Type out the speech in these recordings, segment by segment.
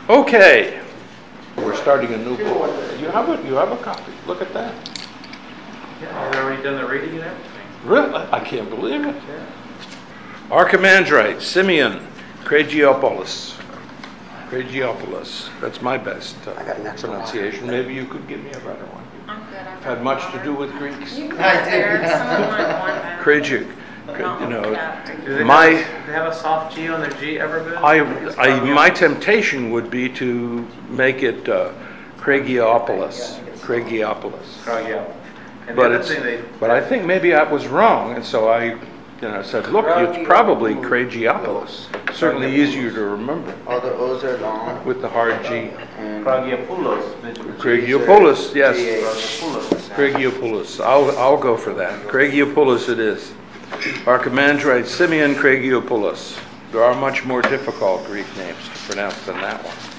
Okay, we're starting a new book. You have a copy. Look at that. Yeah, I've already done the reading and everything. Really? I can't believe it. Yeah. Archimandrite, Simeon, Craigiopoulos. Craigiopoulos. That's my best pronunciation. Maybe you could give me a better one. I'm good. I've had much to do with Greeks. You can go there. Someone might want that. Craigic. But You not know, that. Do they My- have a soft G on their G ever been? my temptation would be to make it Craigiopoulos. Craigiopoulos. Oh, yeah. And But the other thing but I think maybe I was wrong, and so I said, look, it's probably Craigiopoulos. Certainly easier to remember All the O's are long. with the hard G. And Craigiopoulos. Craigiopoulos, yes. Craigiopoulos. Craigiopoulos. I'll go for that. Craigiopoulos it is. Archimandrite Simeon Craigiopoulos. There are much more difficult Greek names to pronounce than that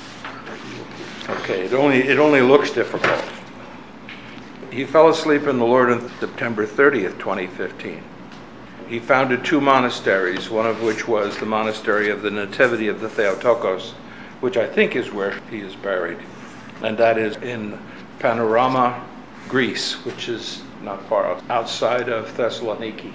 one. Okay, it only looks difficult. He fell asleep in the Lord on September 30th, 2015. He founded 2 monasteries, one of which was the monastery of the Nativity of the Theotokos, which I think is where he is buried. And that is in Panorama, Greece, which is not far outside of Thessaloniki.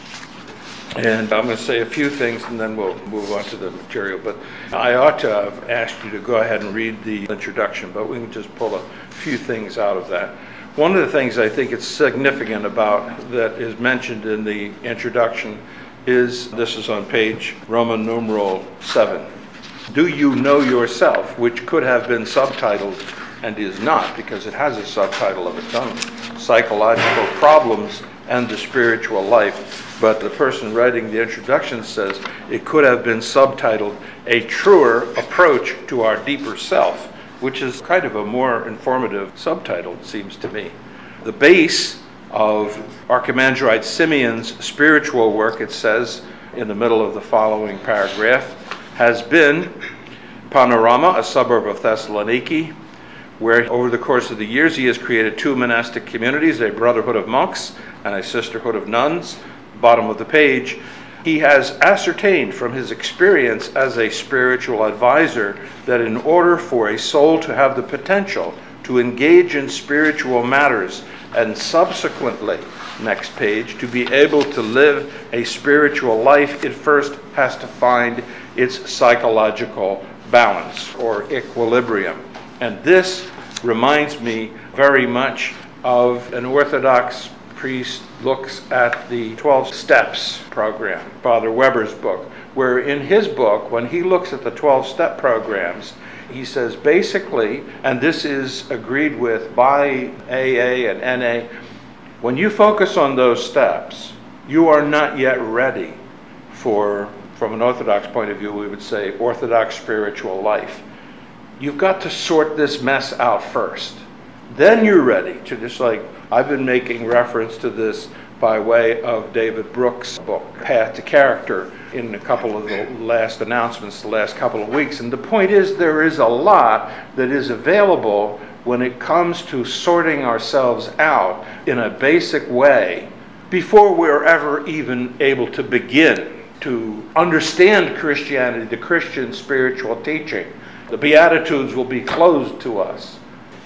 And I'm going to say a few things and then we'll move on to the material. But I ought to have asked you to go ahead and read the introduction, but we can just pull a few things out of that. One of the things I think it's significant about that is mentioned in the introduction is, this is on page Roman numeral 7. Do you know yourself, which could have been subtitled and is not, because it has a subtitle of its own, Psychological Problems and the Spiritual Life. But the person writing the introduction says it could have been subtitled A Truer Approach to Our Deeper Self, which is kind of a more informative subtitle, it seems to me. The base of Archimandrite Simeon's spiritual work, it says in the middle of the following paragraph, has been Panorama, a suburb of Thessaloniki, where over the course of the years he has created 2 monastic communities, a brotherhood of monks and a sisterhood of nuns. Bottom of the page. He has ascertained from his experience as a spiritual advisor that in order for a soul to have the potential to engage in spiritual matters and subsequently, next page, to be able to live a spiritual life, it first has to find its psychological balance or equilibrium. And this reminds me very much of an Orthodox priest looks at the 12 Steps program, Father Weber's book, where in his book, when he looks at the 12-step programs, he says basically, and this is agreed with by AA and NA, when you focus on those steps, you are not yet ready for, from an Orthodox point of view, we would say Orthodox spiritual life. You've got to sort this mess out first. Then you're ready to, just like I've been making reference to this by way of David Brooks' book, Path to Character, in a couple of the last announcements the last couple of weeks. And the point is, there is a lot that is available when it comes to sorting ourselves out in a basic way before we're ever even able to begin to understand Christianity, the Christian spiritual teaching. The Beatitudes will be closed to us.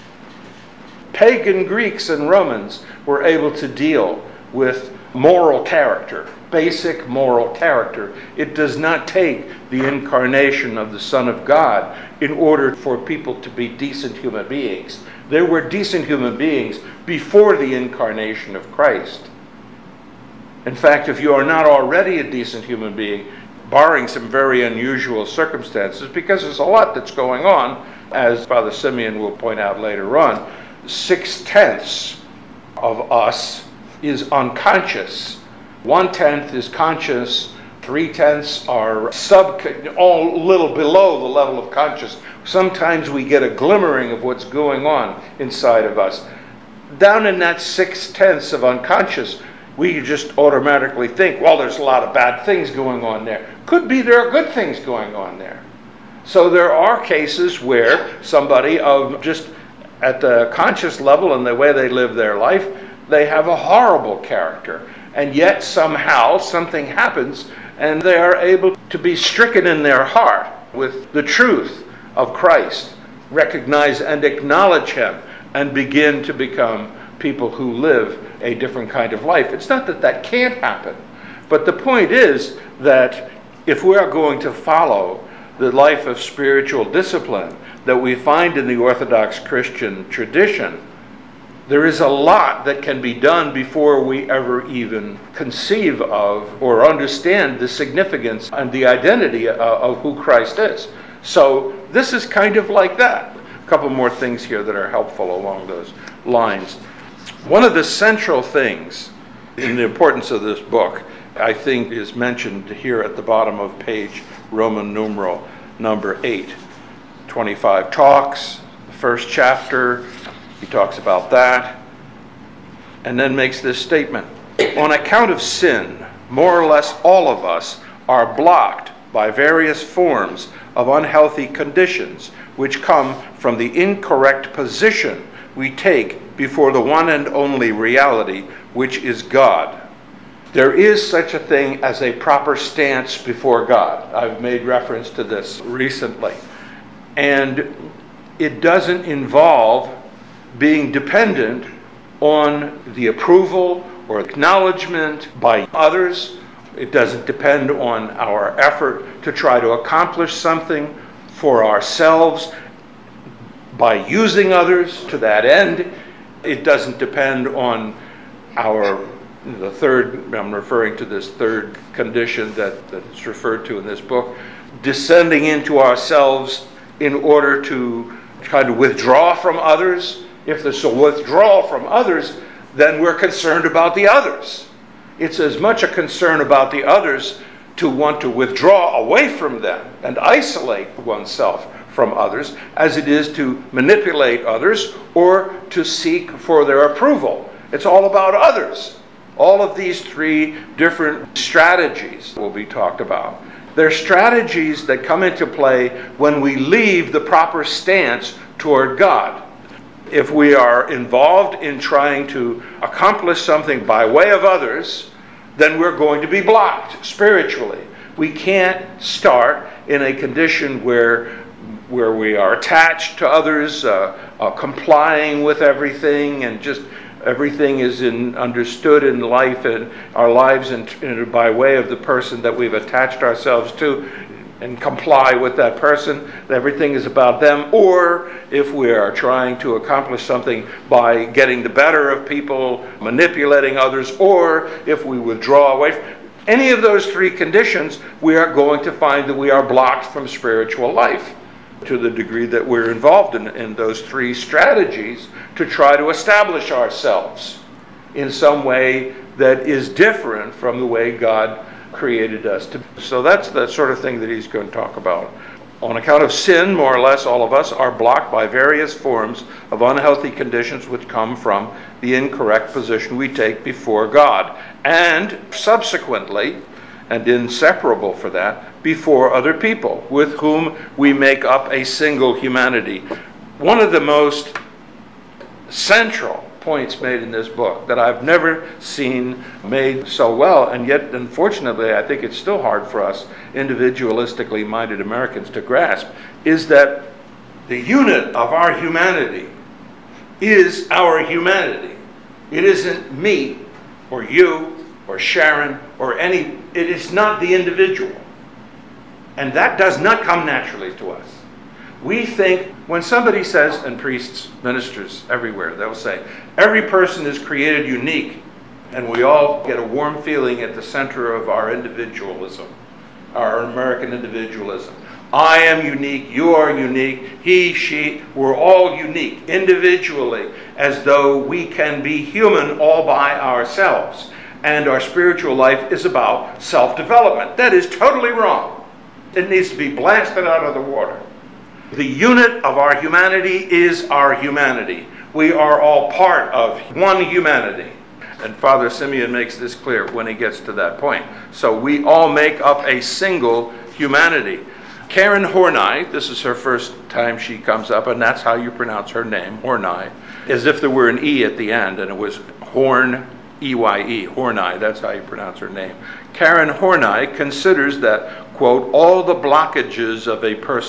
Pagan Greeks and Romans were able to deal with moral character, basic moral character. It does not take the incarnation of the Son of God in order for people to be decent human beings. There were decent human beings before the incarnation of Christ. In fact, if you are not already a decent human being, barring some very unusual circumstances, because there's a lot that's going on, as Father Simeon will point out later on, 6/10 of us is unconscious. 1/10 is conscious. 3/10 are all a little below the level of conscious. Sometimes we get a glimmering of what's going on inside of us. Down in that 6/10 of unconscious, we just automatically think, well, there's a lot of bad things going on there. Could be there are good things going on there. So there are cases where somebody of just at the conscious level and the way they live their life, they have a horrible character. And yet somehow something happens and they are able to be stricken in their heart with the truth of Christ, recognize and acknowledge him, and begin to become people who live a different kind of life. It's not that that can't happen, but the point is that if we are going to follow the life of spiritual discipline that we find in the Orthodox Christian tradition, there is a lot that can be done before we ever even conceive of or understand the significance and the identity of who Christ is. So this is kind of like that. A couple more things here that are helpful along those lines. One of the central things in the importance of this book, I think, is mentioned here at the bottom of page Roman numeral number 8. 25 talks, the first chapter, he talks about that, and then makes this statement. On account of sin, more or less all of us are blocked by various forms of unhealthy conditions which come from the incorrect position we take before the one and only reality, which is God. There is such a thing as a proper stance before God. I've made reference to this recently. And it doesn't involve being dependent on the approval or acknowledgement by others. It doesn't depend on our effort to try to accomplish something for ourselves by using others to that end. It doesn't depend on the third, I'm referring to this third condition that is referred to in this book, descending into ourselves in order to kind of withdraw from others. If there's a withdrawal from others, then we're concerned about the others. It's as much a concern about the others to want to withdraw away from them and isolate oneself from others as it is to manipulate others or to seek for their approval. It's all about others. All of these three different strategies will be talked about. They're strategies that come into play when we leave the proper stance toward God. If we are involved in trying to accomplish something by way of others, then we're going to be blocked spiritually. We can't start in a condition where we are attached to others, complying with everything, and just everything is understood in life and our lives by way of the person that we've attached ourselves to, and comply with that person. Everything is about them. Or if we are trying to accomplish something by getting the better of people, manipulating others, or if we withdraw away, any of those three conditions, we are going to find that we are blocked from spiritual life to the degree that we're involved in those three strategies to try to establish ourselves in some way that is different from the way God created us to. So that's the sort of thing that he's going to talk about. On account of sin, more or less all of us are blocked by various forms of unhealthy conditions which come from the incorrect position we take before God, and subsequently, and inseparable for that, before other people with whom we make up a single humanity. One of the most central points made in this book that I've never seen made so well, and yet unfortunately I think it's still hard for us individualistically minded Americans to grasp, is that the unit of our humanity is our humanity. It isn't me or you or Sharon or it is not the individual. And that does not come naturally to us. We think, when somebody says, and priests, ministers everywhere, they'll say, every person is created unique, and we all get a warm feeling at the center of our individualism, our American individualism. I am unique, you are unique, he, she, we're all unique, individually, as though we can be human all by ourselves. And our spiritual life is about self-development. That is totally wrong. It needs to be blasted out of the water. The unit of our humanity is our humanity. We are all part of one humanity. And Father Simeon makes this clear when he gets to that point. So we all make up a single humanity. Karen Horney, this is her first time she comes up, and that's how you pronounce her name, Horney, as if there were an E at the end, and it was Horn, E-Y-E, Horney, that's how you pronounce her name. Karen Horney considers that, quote, all the blockages of a person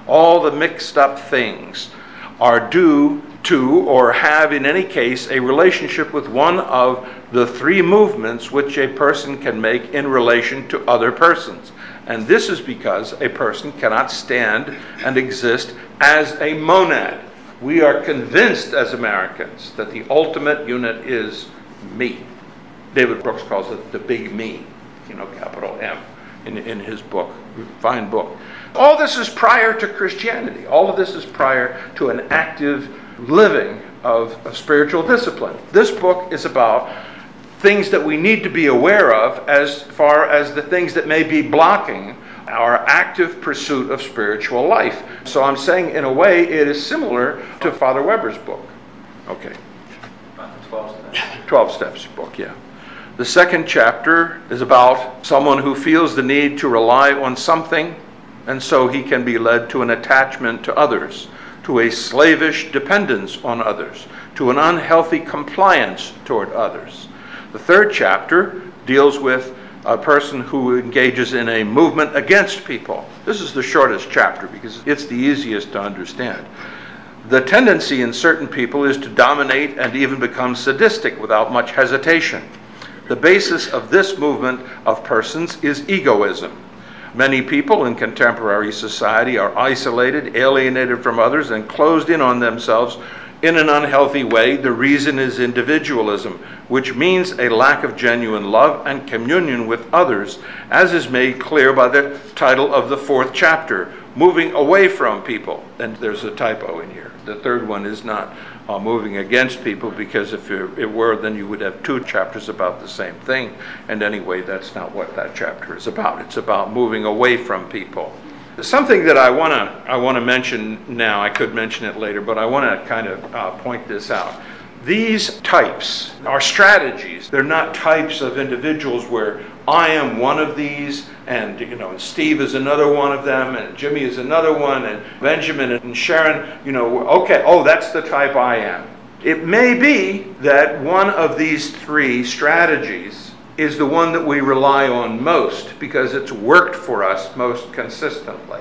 All the mixed up things are due to, or have in any case, a relationship with one of the three movements which a person can make in relation to other persons. And this is because a person cannot stand and exist as a monad. We are convinced as Americans that the ultimate unit is me. David Brooks calls it the big me, capital M, in his book, fine book. All this is prior to Christianity. All of this is prior to an active living of spiritual discipline. This book is about things that we need to be aware of as far as the things that may be blocking our active pursuit of spiritual life. So I'm saying, in a way, it is similar to Father Weber's book. Okay. About the 12 steps. 12 Steps book, yeah. The second chapter is about someone who feels the need to rely on something, and so he can be led to an attachment to others, to a slavish dependence on others, to an unhealthy compliance toward others. The third chapter deals with a person who engages in a movement against people. This is the shortest chapter because it's the easiest to understand. The tendency in certain people is to dominate and even become sadistic without much hesitation. The basis of this movement of persons is egoism. Many people in contemporary society are isolated, alienated from others, and closed in on themselves in an unhealthy way. The reason is individualism, which means a lack of genuine love and communion with others, as is made clear by the title of the fourth chapter, Moving Away from People. And there's a typo in here. The third one is not moving against people, because if it were, then you would have two chapters about the same thing. And anyway, that's not what that chapter is about. It's about moving away from people. Something that I want to mention now, I could mention it later, but I want to kind of point this out. These types are strategies. They're not types of individuals where I am one of these, and and Steve is another one of them, and Jimmy is another one, and Benjamin and Sharon, okay, that's the type I am. It may be that one of these three strategies is the one that we rely on most because it's worked for us most consistently.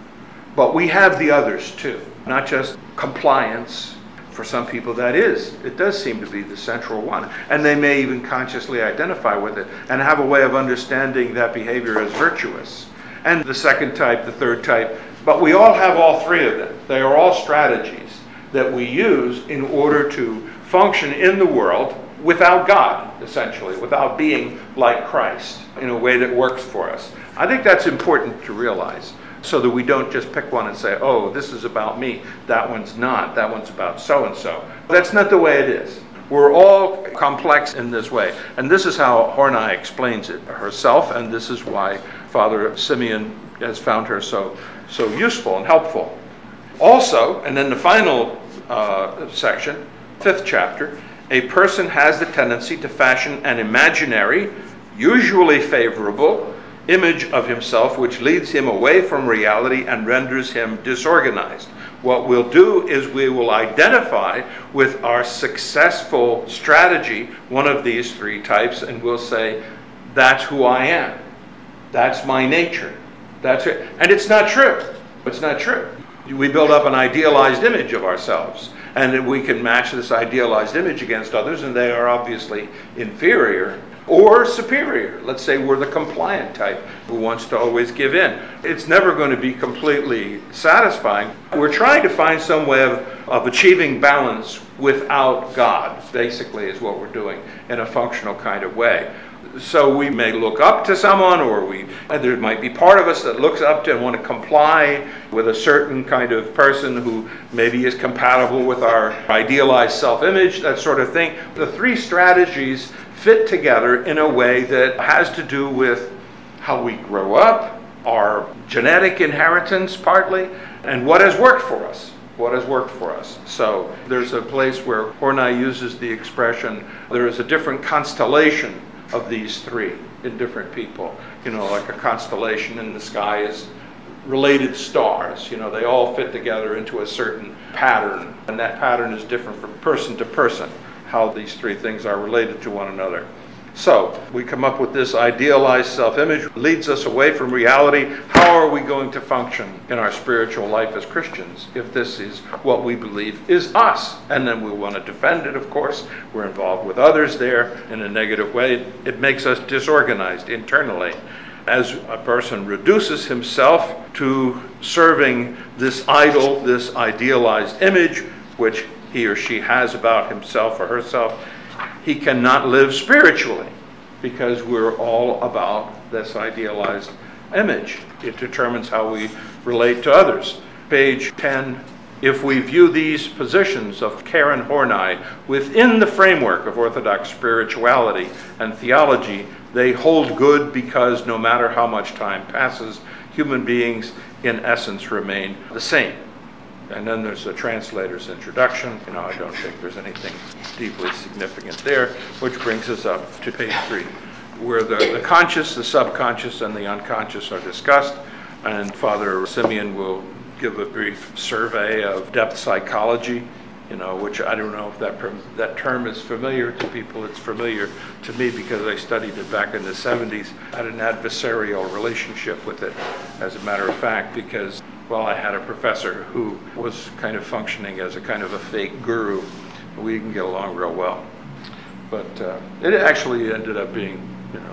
But we have the others too, not just compliance. For some people it does seem to be the central one. And they may even consciously identify with it and have a way of understanding that behavior as virtuous. And the second type, the third type, but we all have all three of them. They are all strategies that we use in order to function in the world without God, essentially, without being like Christ in a way that works for us. I think that's important to realize, so that we don't just pick one and say, this is about me, that one's not, that one's about so-and-so. That's not the way it is. We're all complex in this way. And this is how Hornai explains it herself, and this is why Father Simeon has found her so useful and helpful. Also, and then the final section, fifth chapter, a person has the tendency to fashion an imaginary, usually favorable, image of himself which leads him away from reality and renders him disorganized. What we'll do is we will identify with our successful strategy, one of these three types, and we'll say, that's who I am. That's my nature. That's it. And it's not true. It's not true. We build up an idealized image of ourselves, and we can match this idealized image against others, and they are obviously inferior or superior. Let's say we're the compliant type who wants to always give in. It's never going to be completely satisfying. We're trying to find some way of achieving balance without God, basically, is what we're doing in a functional kind of way. So we may look up to someone, or there might be part of us that looks up to and want to comply with a certain kind of person who maybe is compatible with our idealized self-image, that sort of thing. The three strategies fit together in a way that has to do with how we grow up, our genetic inheritance partly, and what has worked for us. What has worked for us. So there's a place where Hornai uses the expression, there is a different constellation of these three in different people. Like a constellation in the sky is related stars. They all fit together into a certain pattern, and that pattern is different from person to person, how these three things are related to one another. So we come up with this idealized self-image, leads us away from reality. How are we going to function in our spiritual life as Christians if this is what we believe is us? And then we want to defend it, of course. We're involved with others there in a negative way. It makes us disorganized internally. As a person reduces himself to serving this idol, this idealized image, which he or she has about himself or herself, he cannot live spiritually because we're all about this idealized image. It determines how we relate to others. Page 10, if we view these positions of Karen Horney within the framework of Orthodox spirituality and theology, they hold good because no matter how much time passes, human beings in essence remain the same. And then there's a translator's introduction. I don't think there's anything deeply significant there, which brings us up to page 3, where the conscious, the subconscious, and the unconscious are discussed. And Father Simeon will give a brief survey of depth psychology, which I don't know if that term is familiar to people. It's familiar to me because I studied it back in the 70s. I had an adversarial relationship with it, as a matter of fact, because I had a professor who was kind of functioning as a kind of a fake guru. We didn't get along real well. But it actually ended up being,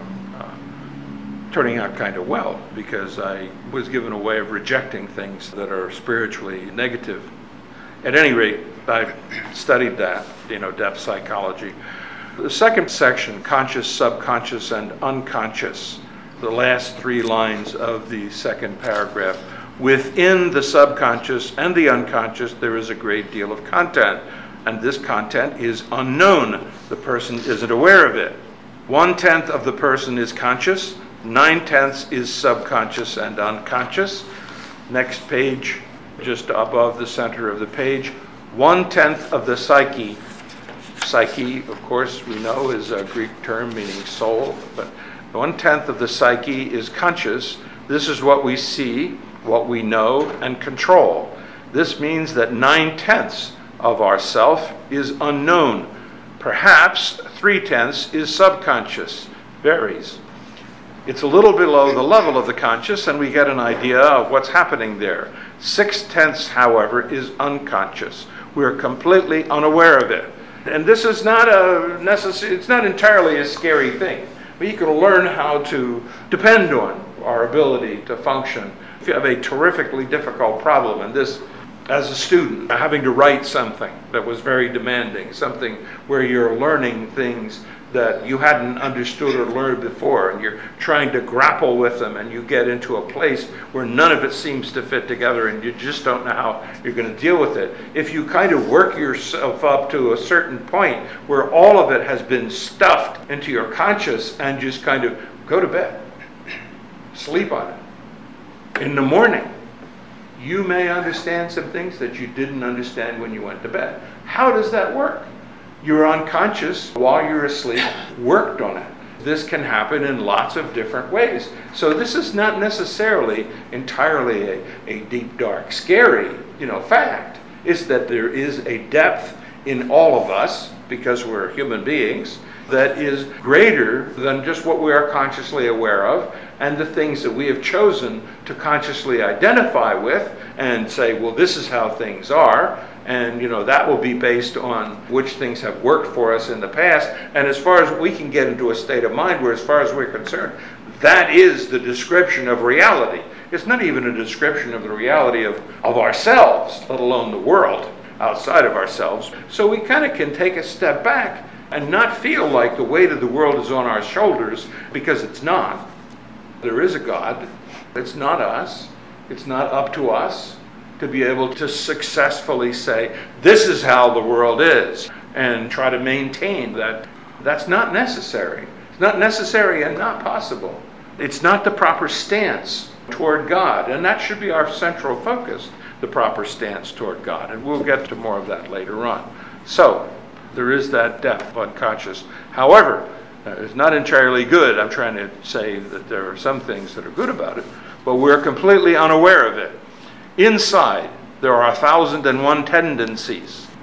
turning out kind of well, because I was given a way of rejecting things that are spiritually negative. At any rate, I've studied that, depth psychology. The second section, conscious, subconscious, and unconscious, the last 3 lines of the second paragraph. Within the subconscious and the unconscious, there is a great deal of content, and this content is unknown. The person isn't aware of it. 1/10 of the person is conscious, 9/10 is subconscious and unconscious. Next page, just above the center of the page, 1/10 of the psyche. Psyche, of course, we know is a Greek term meaning soul, but 1/10 of the psyche is conscious. This is what we see, what we know, and control. This means that 9/10 of ourself is unknown. Perhaps 3/10 is subconscious. Varies. It's a little below the level of the conscious, and we get an idea of what's happening there. 6/10, however, is unconscious. We're completely unaware of it. And this is not it's not entirely a scary thing. But you can learn how to depend on our ability to function. If you have a terrifically difficult problem, and this, as a student, having to write something that was very demanding, something where you're learning things that you hadn't understood or learned before, and you're trying to grapple with them, and you get into a place where none of it seems to fit together, and you just don't know how you're going to deal with it. If you kind of work yourself up to a certain point where all of it has been stuffed into your conscious and just kind of go to bed, sleep on it. In the morning, you may understand some things that you didn't understand when you went to bed. How does that work? Your unconscious, while you're asleep, worked on it. This can happen in lots of different ways. So this is not necessarily entirely a deep, dark, scary, fact. It's that there is a depth in all of us, because we're human beings, that is greater than just what we are consciously aware of, and the things that we have chosen to consciously identify with and say, well, this is how things are. And, that will be based on which things have worked for us in the past. And as far as we can get into a state of mind where, as far as we're concerned, that is the description of reality. It's not even a description of the reality of ourselves, let alone the world outside of ourselves. So we kind of can take a step back and not feel like the weight of the world is on our shoulders, because it's not. There is a God. It's not us. It's not up to us to be able to successfully say, this is how the world is, and try to maintain that. That's not necessary. It's not necessary and not possible. It's not the proper stance toward God, and that should be our central focus, the proper stance toward God, and we'll get to more of that later on. So, there is that depth of unconscious. However, it's not entirely good. I'm trying to say that there are some things that are good about it, but we're completely unaware of it. Inside, there are 1,001 tendencies.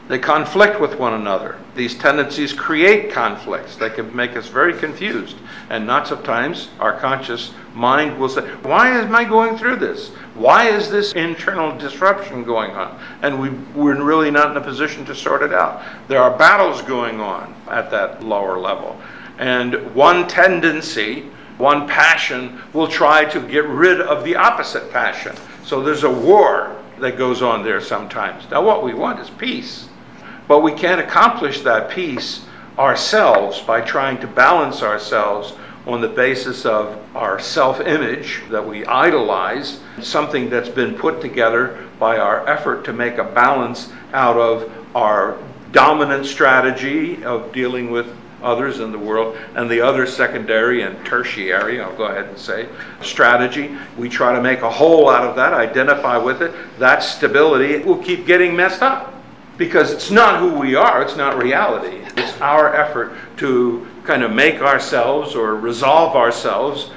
They conflict with one another. These tendencies create conflicts. They can make us very confused. And lots of times our conscious mind will say, why am I going through this? Why is this internal disruption going on? And we're really not in a position to sort it out. There are battles going on at that lower level. And one tendency, one passion, will try to get rid of the opposite passion. So there's a war that goes on there sometimes. Now what we want is peace. But we can't accomplish that peace ourselves by trying to balance ourselves on the basis of our self-image that we idolize, something that's been put together by our effort to make a balance out of our dominant strategy of dealing with others in the world and the other secondary and tertiary, I'll go ahead and say, strategy. We try to make a whole out of that, identify with it. That stability will keep getting messed up. Because it's not who we are, it's not reality. It's our effort to kind of make ourselves or resolve ourselves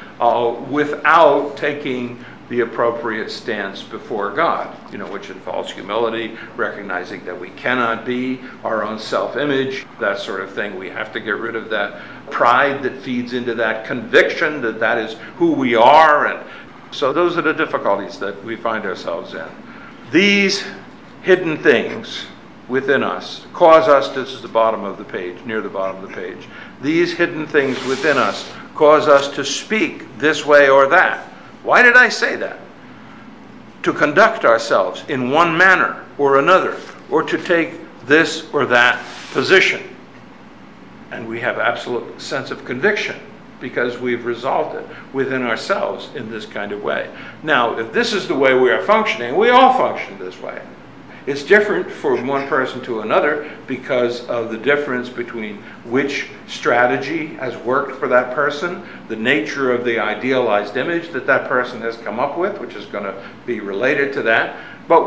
without taking the appropriate stance before God, which involves humility, recognizing that we cannot be our own self-image, that sort of thing. We have to get rid of that pride that feeds into that conviction that that is who we are. And so those are the difficulties that we find ourselves in. These hidden things within us cause us, this is the bottom of the page, near the bottom of the page, these hidden things within us cause us to speak this way or that. Why did I say that? To conduct ourselves in one manner or another, or to take this or that position. And we have absolute sense of conviction because we've resolved it within ourselves in this kind of way. Now, if this is the way we are functioning, we all function this way. It's different from one person to another because of the difference between which strategy has worked for that person, the nature of the idealized image that that person has come up with, which is going to be related to that.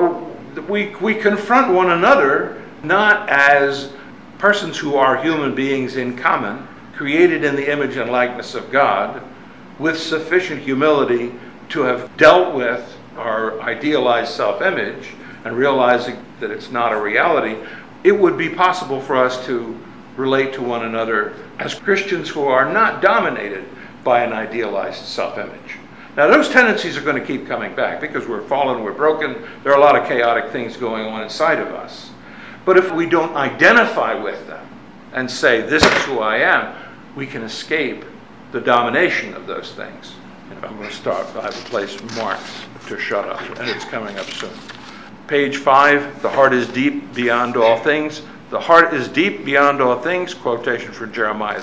But we confront one another not as persons who are human beings in common, created in the image and likeness of God, with sufficient humility to have dealt with our idealized self-image, and realizing that it's not a reality. It would be possible for us to relate to one another as Christians who are not dominated by an idealized self-image. Now those tendencies are going to keep coming back because we're fallen, we're broken, there are a lot of chaotic things going on inside of us. But if we don't identify with them and say, this is who I am, we can escape the domination of those things. I'm going to start, I have a place marked to shut up, and it's coming up soon. Page 5, the heart is deep beyond all things. The heart is deep beyond all things, quotation from Jeremiah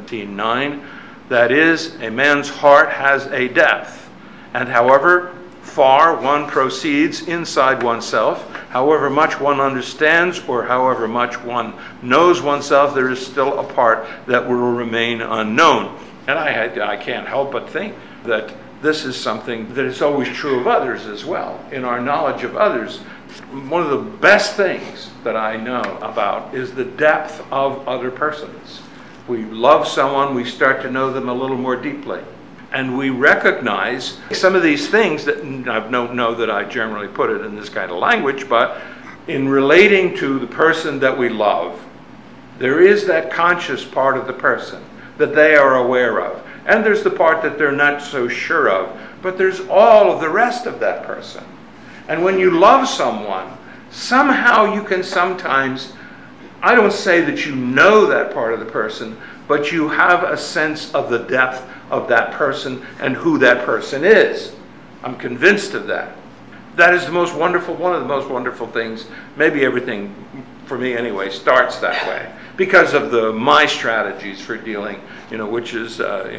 17:9. That is, a man's heart has a depth, and however far one proceeds inside oneself, however much one understands, or however much one knows oneself, there is still a part that will remain unknown. And I can't help but think that this is something that is always true of others as well. In our knowledge of others, one of the best things that I know about is the depth of other persons. We love someone, we start to know them a little more deeply. And we recognize some of these things that I don't know that I generally put it in this kind of language, but in relating to the person that we love, there is that conscious part of the person that they are aware of. And there's the part that they're not so sure of, but there's all of the rest of that person. And when you love someone, somehow you can sometimes, I don't say that you know that part of the person, but you have a sense of the depth of that person and who that person is. I'm convinced of that. That is the most wonderful, one of the most wonderful things. Maybe everything, for me anyway, starts that way because of my strategies for dealing, which is,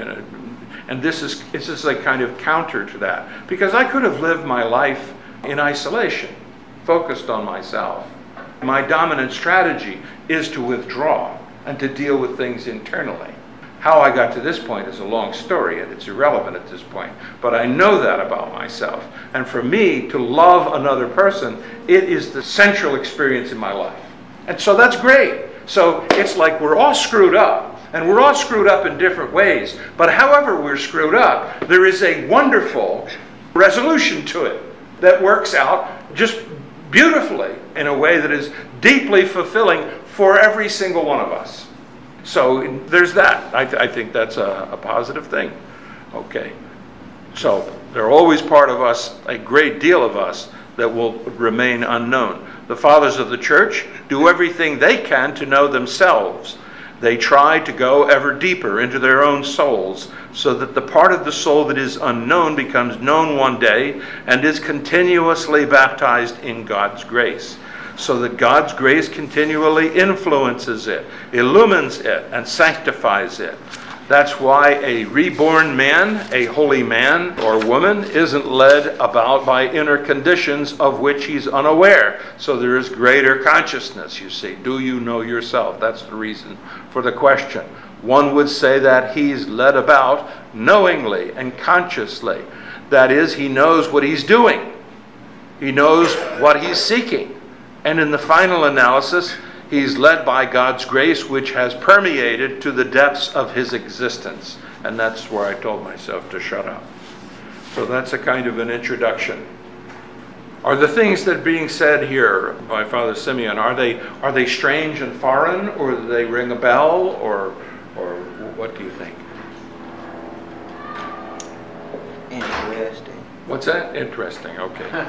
and this is a kind of counter to that. Because I could have lived my life in isolation, focused on myself. My dominant strategy is to withdraw and to deal with things internally. How I got to this point is a long story, and it's irrelevant at this point. But I know that about myself. And for me, to love another person, it is the central experience in my life. And so that's great. So it's like we're all screwed up. And we're all screwed up in different ways. But however we're screwed up, there is a wonderful resolution to it that works out just beautifully in a way that is deeply fulfilling for every single one of us. So there's that. I think that's a positive thing. Okay. So there are always part of us, a great deal of us, that will remain unknown. The fathers of the church do everything they can to know themselves. They try to go ever deeper into their own souls, so that the part of the soul that is unknown becomes known one day and is continuously baptized in God's grace, so that God's grace continually influences it, illumines it, and sanctifies it. That's why a reborn man, a holy man or woman, isn't led about by inner conditions of which he's unaware. So there is greater consciousness, you see. Do you know yourself? That's the reason for the question. One would say that he's led about knowingly and consciously. That is, he knows what he's doing. He knows what he's seeking. And in the final analysis, he's led by God's grace, which has permeated to the depths of his existence. And that's where I told myself to shut up. So that's a kind of an introduction. Are the things that are being said here by Father Simeon, are they strange and foreign, or do they ring a bell, or what do you think? Interesting. What's that? Interesting, okay.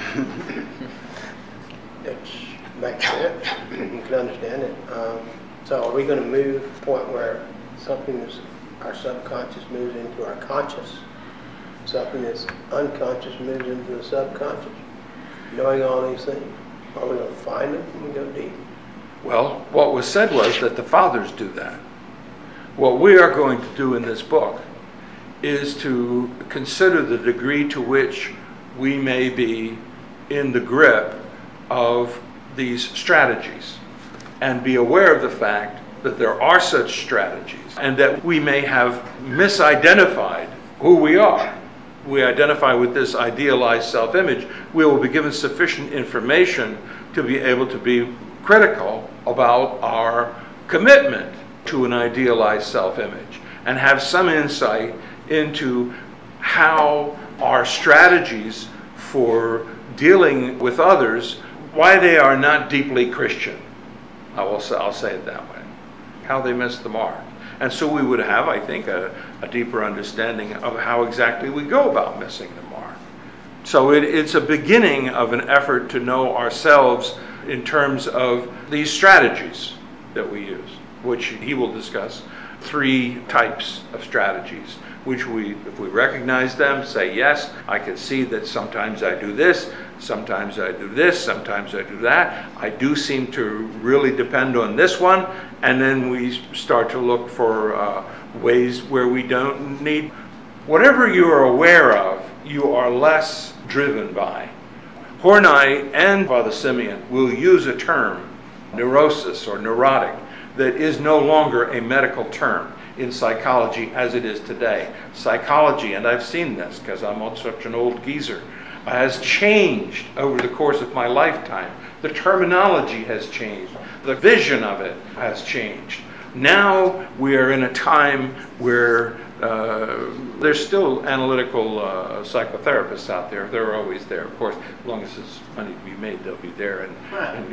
It makes sense. You can understand it. So are we going to move to the point where something is, our subconscious moves into our conscious? Something that's unconscious moves into the subconscious? Knowing all these things, are we going to find them when we go deep? Well, what was said was that the fathers do that. What we are going to do in this book is to consider the degree to which we may be in the grip of these strategies and be aware of the fact that there are such strategies and that we may have misidentified who we are. We identify with this idealized self-image, we will be given sufficient information to be able to be critical about our commitment to an idealized self-image and have some insight into how our strategies for dealing with others, why they are not deeply Christian. I'll say it that way. How they miss the mark. And so we would have, I think, a deeper understanding of how exactly we go about missing the mark. So it's a beginning of an effort to know ourselves in terms of these strategies that we use, which he will discuss. 3 types of strategies, which if we recognize them, say, yes, I can see that sometimes I do this, sometimes I do this, sometimes I do that. I do seem to really depend on this one. And then we start to look for ways where we don't need. Whatever you are aware of, you are less driven by. Horney and Father Simeon will use a term, neurosis or neurotic, that is no longer a medical term in psychology as it is today. Psychology, and I've seen this because I'm such an old geezer, has changed over the course of my lifetime. The terminology has changed. The vision of it has changed. Now we are in a time where there's still analytical psychotherapists out there. They're always there, of course. As long as there's money to be made, they'll be there. And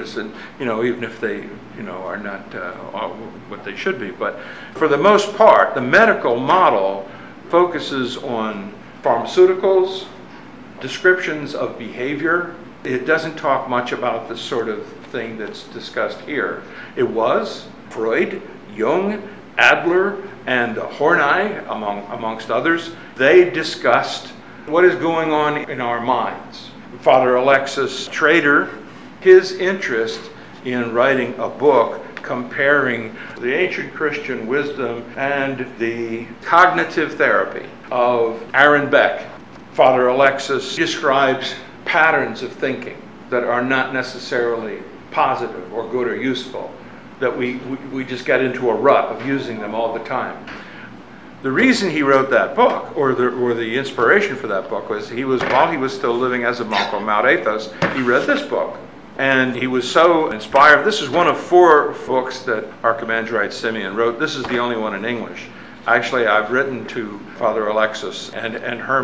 even if they, are not what they should be. But for the most part, the medical model focuses on pharmaceuticals, descriptions of behavior. It doesn't talk much about the sort of thing that's discussed here. It was Freud, Jung, Adler, and Horney, amongst others. They discussed what is going on in our minds. Father Alexis Trader, his interest in writing a book comparing the ancient Christian wisdom and the cognitive therapy of Aaron Beck. Father Alexis describes patterns of thinking that are not necessarily positive or good or useful, that we just get into a rut of using them all the time. The reason he wrote that book, or the inspiration for that book, was while he was still living as a monk on Mount Athos, he read this book. And he was so inspired. This is one of 4 books that Archimandrite Simeon wrote. This is the only one in English. Actually, I've written to Father Alexis and Herman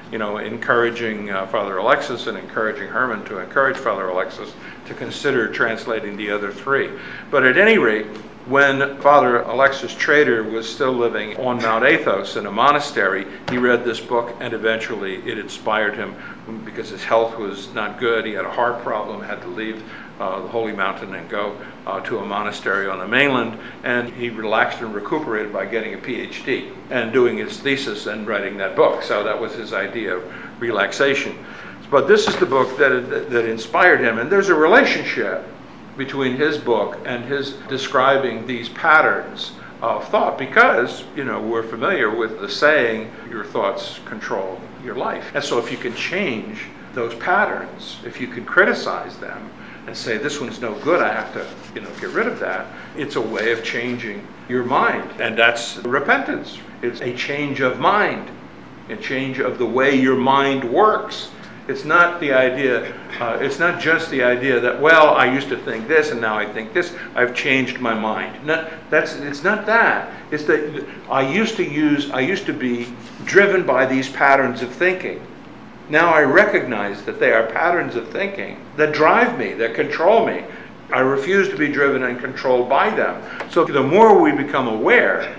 encouraging Father Alexis and encouraging Herman to encourage Father Alexis to consider translating the other three. But at any rate, when Father Alexis Trader was still living on Mount Athos in a monastery, he read this book, and eventually it inspired him because his health was not good. He had a heart problem, had to leave the holy mountain and go to a monastery on the mainland, and he relaxed and recuperated by getting a PhD and doing his thesis and writing that book. So that was his idea of relaxation. But this is the book that inspired him, and there's a relationship between his book and his describing these patterns of thought, because we're familiar with the saying, your thoughts control your life. And so if you can change those patterns, if you can criticize them and say, this one's no good, I have to get rid of that, it's a way of changing your mind. And that's repentance. It's a change of mind, a change of the way your mind works. It's not the idea, it's not just the idea that, well, I used to think this and now I think this, I've changed my mind. It's not that. It's that I used to be driven by these patterns of thinking. Now I recognize that they are patterns of thinking that drive me, that control me. I refuse to be driven and controlled by them. So the more we become aware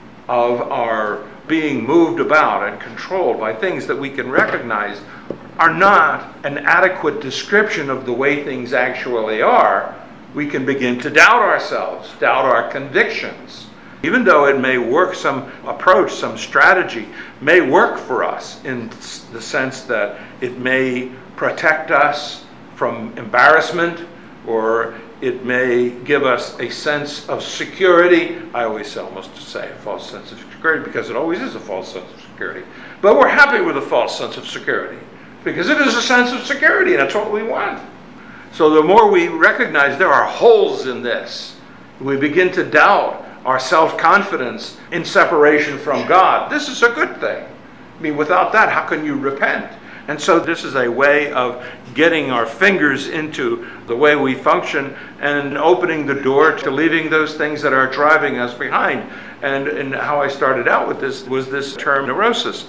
of our being moved about and controlled by things that we can recognize are not an adequate description of the way things actually are, we can begin to doubt ourselves, doubt our convictions. Even though it may work, some approach, some strategy may work for us in the sense that it may protect us from embarrassment, or it may give us a sense of security. I always almost say a false sense of security, because it always is a false sense of security. But we're happy with a false sense of security, because it is a sense of security, and that's what we want. So the more we recognize there are holes in this, we begin to doubt our self-confidence in separation from God. This is a good thing. I mean, without that, how can you repent? And so this is a way of getting our fingers into the way we function and opening the door to leaving those things that are driving us behind. And how I started out with this was this term neurosis.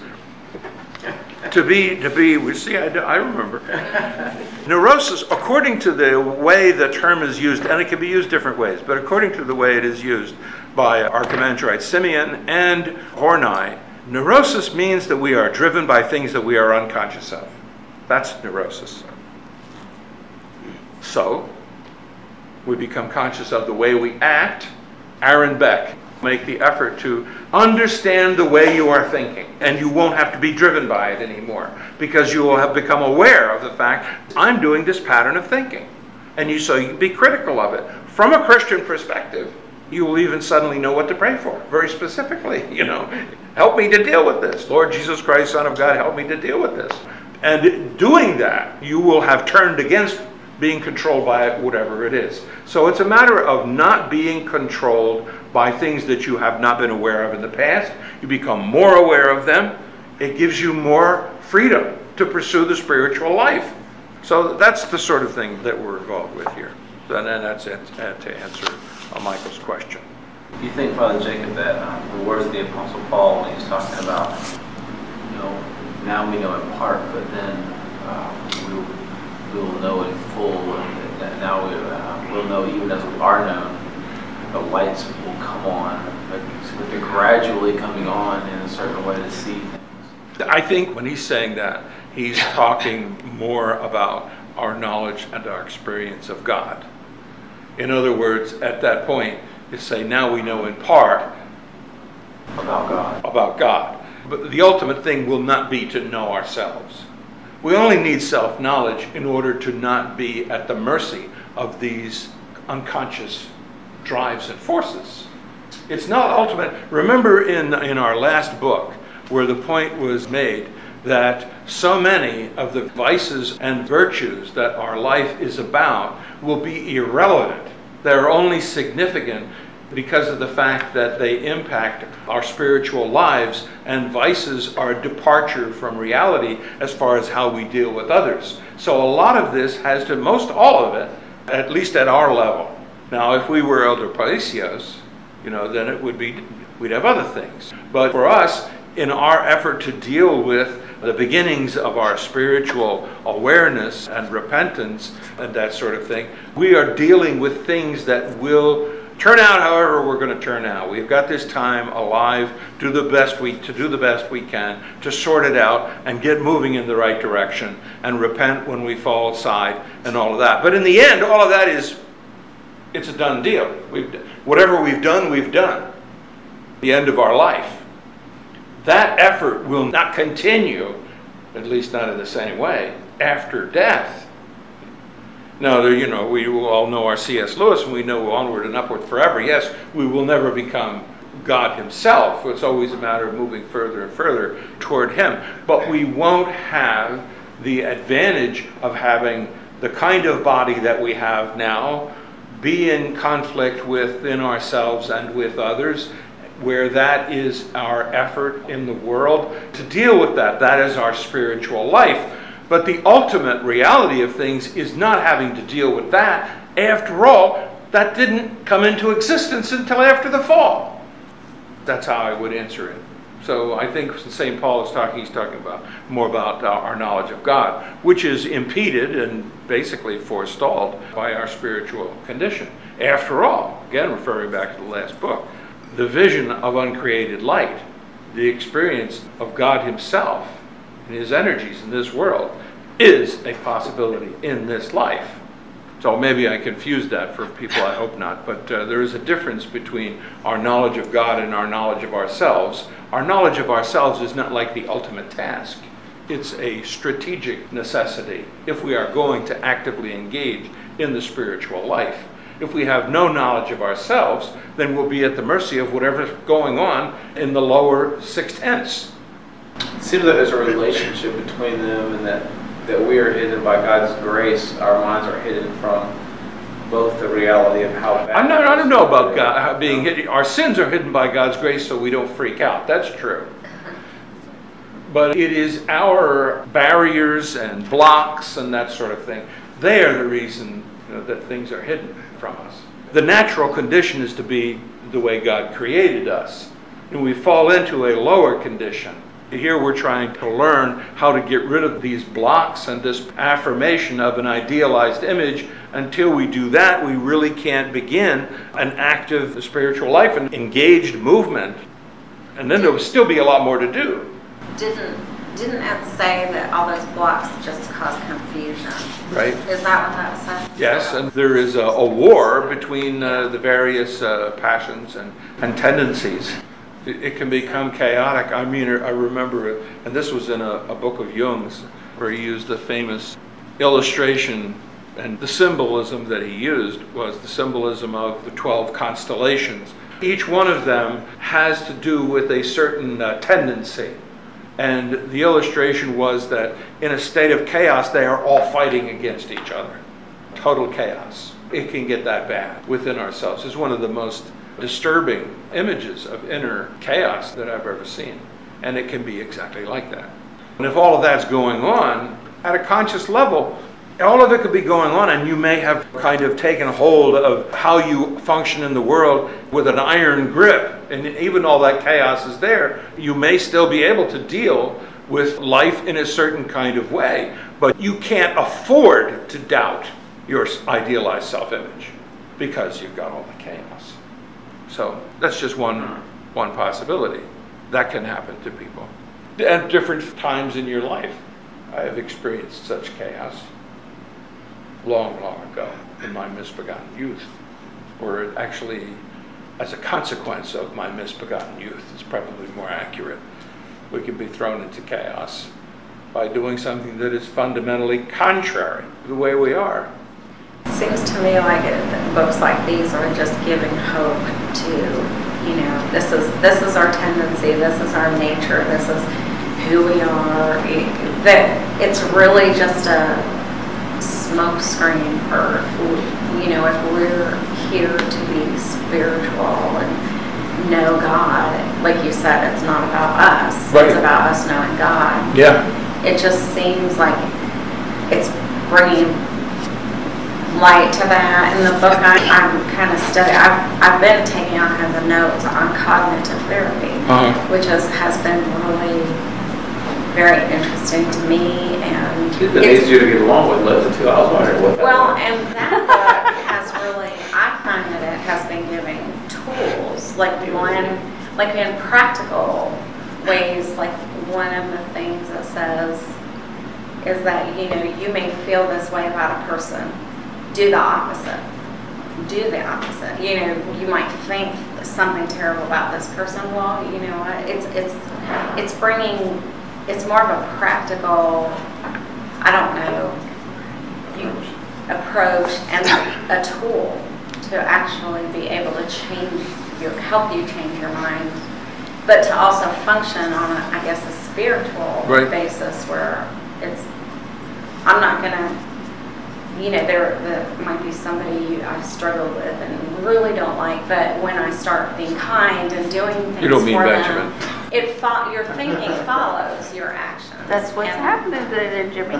I remember. Neurosis, according to the way the term is used, and it can be used different ways, but according to the way it is used by Archimandrite Simeon and Hornai, neurosis means that we are driven by things that we are unconscious of. That's neurosis. So, we become conscious of the way we act. Aaron Beck, make the effort to understand the way you are thinking, and you won't have to be driven by it anymore, because you will have become aware of the fact, I'm doing this pattern of thinking. And so you be critical of it. From a Christian perspective, you will even suddenly know what to pray for, very specifically. Help me to deal with this. Lord Jesus Christ, Son of God, help me to deal with this. And doing that, you will have turned against being controlled by it, whatever it is. So it's a matter of not being controlled by things that you have not been aware of in the past. You become more aware of them. It gives you more freedom to pursue the spiritual life. So that's the sort of thing that we're involved with here. And then that's it to answer Michael's question. Do you think, Father Jacob, that the words of the Apostle Paul, when he's talking about, now we know in part, but then we will know in full, and that now we'll know even as we are known, the lights will come on, but they're gradually coming on in a certain way to see things? I think when he's saying that, he's talking more about our knowledge and our experience of God. In other words, at that point, you say, now we know in part about God. But the ultimate thing will not be to know ourselves. We only need self-knowledge in order to not be at the mercy of these unconscious drives and forces. It's not ultimate. Remember in our last book, where the point was made that so many of the vices and virtues that our life is about will be irrelevant. They're only significant because of the fact that they impact our spiritual lives, and vices are a departure from reality as far as how we deal with others. So a lot of this has to, most all of it, at least at our level. Now, if we were Elder Paisios, then it would be, we'd have other things. But for us, in our effort to deal with the beginnings of our spiritual awareness and repentance and that sort of thing, we are dealing with things that will turn out however we're going to turn out. We've got this time alive to do the best we can to sort it out and get moving in the right direction and repent when we fall aside and all of that. But in the end, all of that it's a done deal. Whatever we've done. The end of our life. That effort will not continue, at least not in the same way, after death. Now, we all know our C.S. Lewis, and we know onward and upward forever. Yes, we will never become God himself. It's always a matter of moving further and further toward him. But we won't have the advantage of having the kind of body that we have now be in conflict within ourselves and with others, where that is our effort in the world to deal with that. That is our spiritual life. But the ultimate reality of things is not having to deal with that. After all, that didn't come into existence until after the fall. That's how I would answer it. So I think St. Paul is he's talking about more about our knowledge of God, which is impeded and basically forestalled by our spiritual condition. After all, again referring back to the last book, the vision of uncreated light, the experience of God himself and his energies in this world is a possibility in this life. So maybe I confused that for people, I hope not. But there is a difference between our knowledge of God and our knowledge of ourselves. Our knowledge of ourselves is not like the ultimate task. It's a strategic necessity if we are going to actively engage in the spiritual life. If we have no knowledge of ourselves, then we'll be at the mercy of whatever's going on in the lower 6/10. It seems that there's a relationship between them, and that we are hidden by God's grace. Our minds are hidden from both the reality of how bad. I don't know about God being hidden. Our sins are hidden by God's grace so we don't freak out. That's true. But it is our barriers and blocks and that sort of thing. They are the reason that things are hidden from us. The natural condition is to be the way God created us. And we fall into a lower condition. Here we're trying to learn how to get rid of these blocks and this affirmation of an idealized image. Until we do that, we really can't begin an active spiritual life and engaged movement. And then there will still be a lot more to do. Didn't it say that all those blocks just cause confusion? Right. Is that what that said? Yes, and there is a war between the various passions and tendencies. It can become chaotic. I mean, I remember, and this was in a book of Jung's, where he used the famous illustration, and the symbolism that he used was the symbolism of the 12 constellations. Each one of them has to do with a certain tendency. And the illustration was that in a state of chaos, they are all fighting against each other. Total chaos. It can get that bad within ourselves. It's one of the most disturbing images of inner chaos that I've ever seen. And it can be exactly like that. And if all of that's going on, at a conscious level, all of it could be going on, and you may have kind of taken hold of how you function in the world with an iron grip. And even all that chaos is there, you may still be able to deal with life in a certain kind of way. But you can't afford to doubt your idealized self-image because you've got all the chaos. So that's just one possibility. That can happen to people. At different times in your life, I have experienced such chaos. Long, long ago in my misbegotten youth, or actually as a consequence of my misbegotten youth, it's probably more accurate. We can be thrown into chaos by doing something that is fundamentally contrary to the way we are. It seems to me like books like these are just giving hope to, this is our tendency, this is our nature, this is who we are. That it's really just a smoke screen for, if we're here to be spiritual and know God. Like you said, it's not about us. Right. It's about us knowing God. Yeah. It just seems like it's bringing light to that. In the book, I'm kind of studying. I've been taking all kinds of notes on cognitive therapy, which has been really very interesting to me. And It's been easier to get along with, Leslie, too. I was wondering what that well, was. and that book has really, I find that it has been giving tools, like in practical ways, like one of the things it says is that, you may feel this way about a person. Do the opposite. Do the opposite. You might think something terrible about this person. Well, you know what? It's bringing, it's more of a practical, I don't know, approach and a tool to actually be able to help you change your mind, but to also function on, I guess, a spiritual basis where I'm not going to, there might be somebody I've struggled with and really don't like, but when I start being kind and doing things You don't mean for Benjamin. them, your thinking follows your actions. That's what's happening there, Jimmy.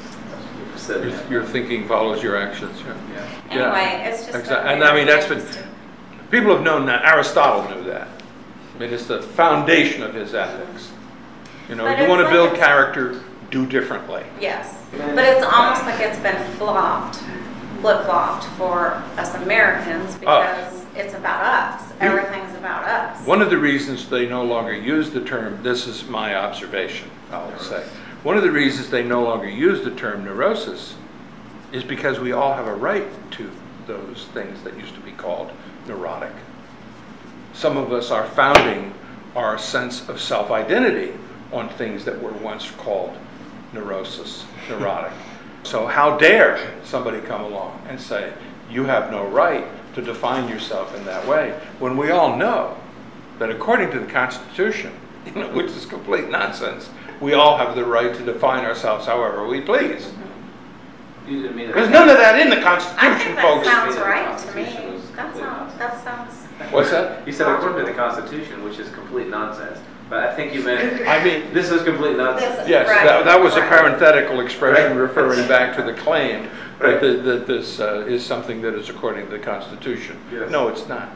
Your thinking follows your actions. Anyway, it's just. Exactly. And I mean, people have known that. Aristotle knew that. I mean, it's the foundation of his ethics. You want to build character, do differently. Yes. But it's almost like it's been flip-flopped for us Americans because it's about us. Everything's about us. One of the reasons they no longer use the term, this is my observation, I'll say, one of the reasons they no longer use the term neurosis is because we all have a right to those things that used to be called neurotic. Some of us are founding our sense of self-identity on things that were once called neurotic. So how dare somebody come along and say, you have no right to define yourself in that way, when we all know that according to the Constitution, which is complete nonsense, we all have the right to define ourselves however we please. You didn't mean There's none of that in the I Constitution, think that folks. sounds right to me. That sounds. What's that? You said according to the Constitution, which is complete nonsense. But I think you meant, I mean, this is complete nonsense. yes, Right. that was a Right. parenthetical expression referring back to the claim that this is something that is according to the Constitution. Yes. No, it's not.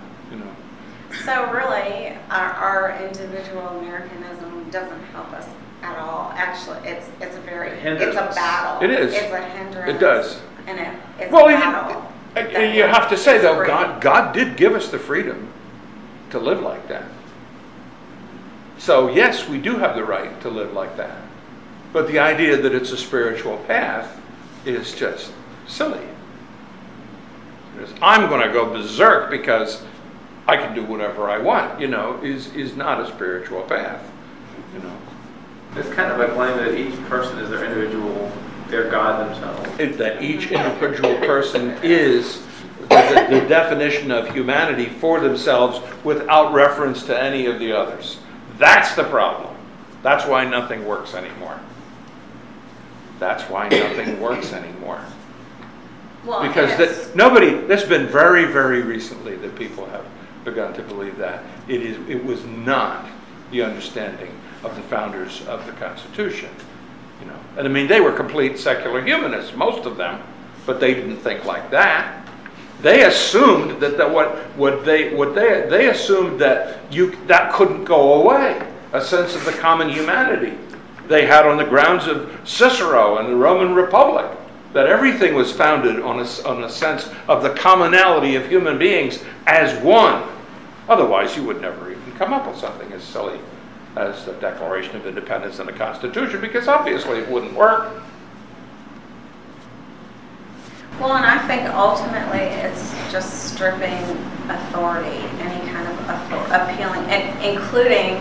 So really, our individual Americanism doesn't help us at all. Actually, it's a battle. It is. It's a hindrance. It does. And it's Well, a battle. you have to say though, Free. God did give us the freedom to live like that. So yes, we do have the right to live like that. But the idea that it's a spiritual path is just silly. I'm going to go berserk because I can do whatever I want, is not a spiritual path. It's kind of a claim that each person is their God themselves. That each individual person is the definition of humanity for themselves without reference to any of the others. That's the problem. That's why nothing works anymore. Well, Because that's been very, very recently that people have begun to believe that. It was not the understanding of the founders of the Constitution. And I mean, they were complete secular humanists, most of them, but they didn't think like that. They assumed that they assumed that couldn't go away. A sense of the common humanity they had on the grounds of Cicero and the Roman Republic, that everything was founded on a sense of the commonality of human beings as one. Otherwise, you would never even come up with something as silly as the Declaration of Independence and the Constitution, because obviously it wouldn't work. Well, and I think ultimately it's just stripping authority, any kind of appealing, and including